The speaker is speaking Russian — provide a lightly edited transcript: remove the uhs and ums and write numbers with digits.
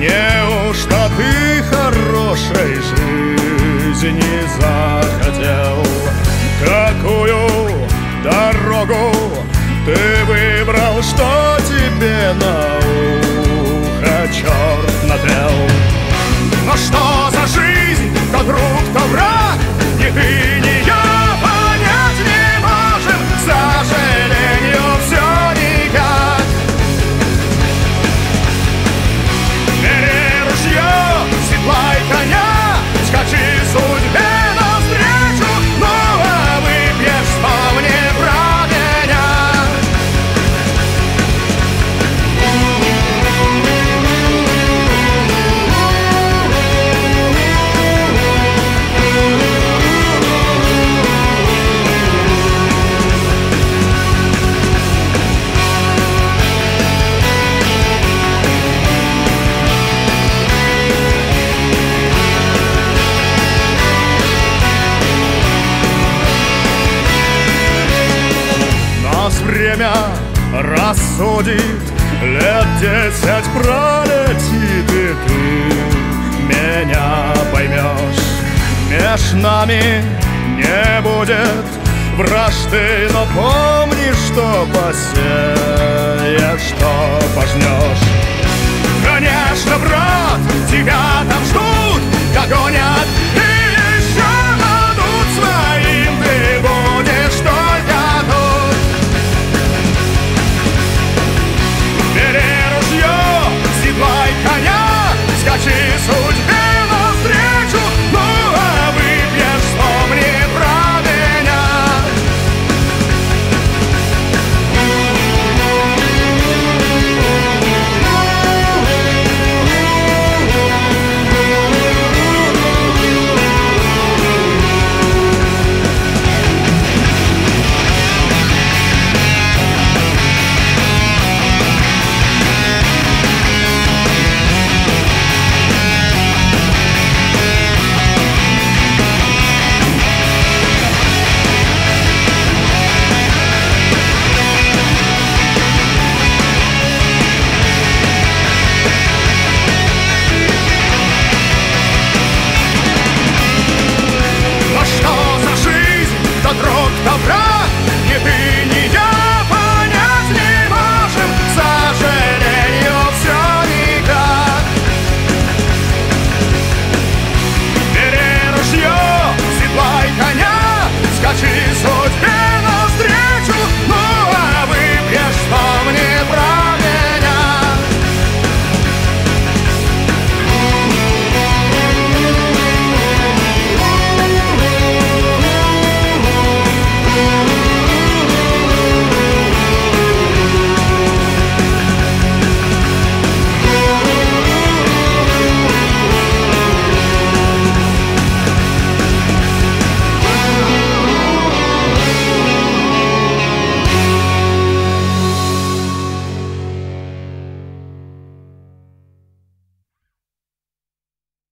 Неужто ты хорошей жизни захотел? Какую дорогу ты выбрал, что тебе на ухо черт напел? Но что за жизнь, то друг, то враг, ни ты, ни я понять не можем, к сожалению, все никак. Бери ружье, седлай коня, скачи судьбе навстречу, ну а выпьешь, вспомни про меня. Нас время рассудит, лет 10 пролетит, и ты меня поймешь. Меж нами не будет вражды, но помни, что посеешь, что пожнешь.